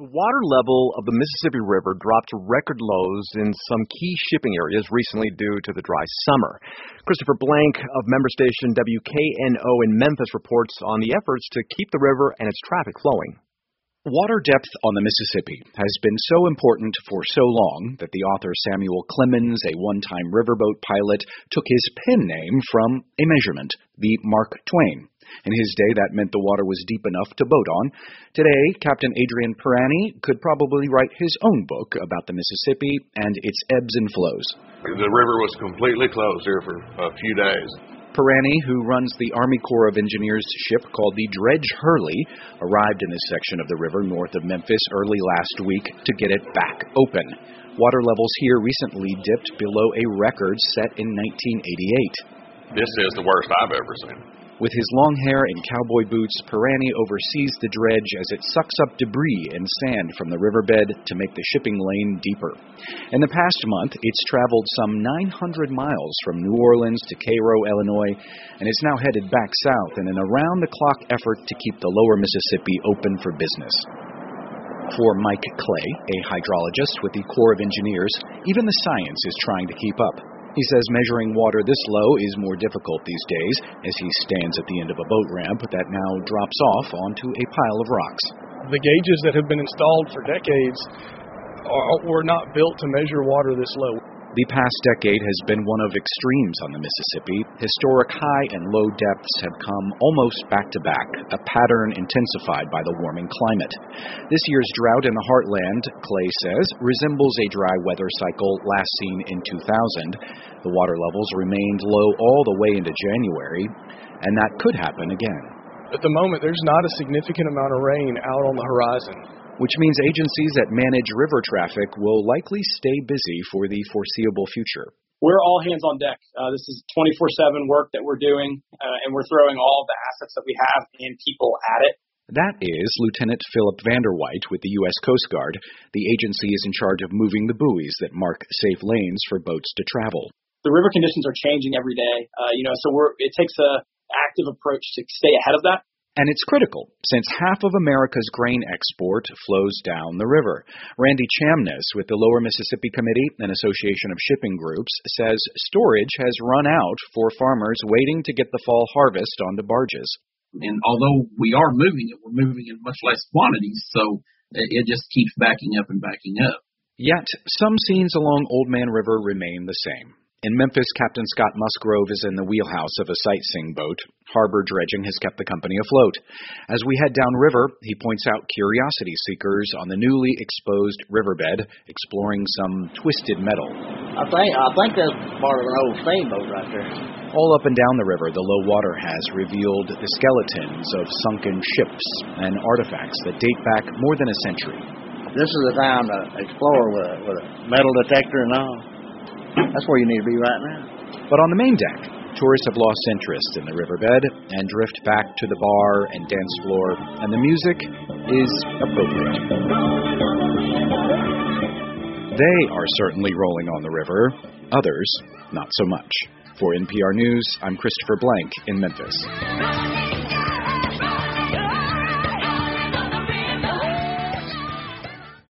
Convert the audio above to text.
The water level of the Mississippi River dropped to record lows in some key shipping areas recently due to the dry summer. Christopher Blank of member station WKNO in Memphis reports on the efforts to keep the river and its traffic flowing. Water depth on the Mississippi has been so important for so long that the author Samuel Clemens, a one-time riverboat pilot, took his pen name from a measurement, the Mark Twain. In his day, that meant the water was deep enough to boat on. Today, Captain Adrian Pirani could probably write his own book about the Mississippi and its ebbs and flows. The river was completely closed here for a few days. Pirani, who runs the Army Corps of Engineers ship called the Dredge Hurley, arrived in this section of the river north of Memphis early last week to get it back open. Water levels here recently dipped below a record set in 1988. This is the worst I've ever seen. With his long hair and cowboy boots, Pirani oversees the dredge as it sucks up debris and sand from the riverbed to make the shipping lane deeper. In the past month, it's traveled some 900 miles from New Orleans to Cairo, Illinois, and it's now headed back south in an around-the-clock effort to keep the lower Mississippi open for business. For Mike Clay, a hydrologist with the Corps of Engineers, even the science is trying to keep up. He says measuring water this low is more difficult these days as he stands at the end of a boat ramp that now drops off onto a pile of rocks. The gauges that have been installed for decades were not built to measure water this low. The past decade has been one of extremes on the Mississippi. Historic high and low depths have come almost back to back, a pattern intensified by the warming climate. This year's drought in the heartland, Clay says, resembles a dry weather cycle last seen in 2000. The water levels remained low all the way into January, and that could happen again. At the moment, there's not a significant amount of rain out on the horizon, which means agencies that manage river traffic will likely stay busy for the foreseeable future. We're all hands on deck. This is 24/7 work that we're doing, and we're throwing all the assets that we have and people at it. That is Lieutenant Philip Vanderwhite with the U.S. Coast Guard. The agency is in charge of moving the buoys that mark safe lanes for boats to travel. The river conditions are changing every day, so it takes an active approach to stay ahead of that. And it's critical, since half of America's grain export flows down the river. Randy Chamness with the Lower Mississippi Committee, an association of shipping groups, says storage has run out for farmers waiting to get the fall harvest onto barges. And although we are moving it, we're moving in much less quantities, so it just keeps backing up and backing up. Yet, some scenes along Old Man River remain the same. In Memphis, Captain Scott Musgrove is in the wheelhouse of a sightseeing boat. Harbor dredging has kept the company afloat. As we head downriver, he points out curiosity seekers on the newly exposed riverbed, exploring some twisted metal. I think that's part of an old steamboat right there. All up and down the river, the low water has revealed the skeletons of sunken ships and artifacts that date back more than a century. This is the time to explore with a metal detector and all. That's where you need to be right now. But on the main deck, tourists have lost interest in the riverbed and drift back to the bar and dance floor, and the music is appropriate. They are certainly rolling on the river, others not so much. For NPR News, I'm Christopher Blank in Memphis.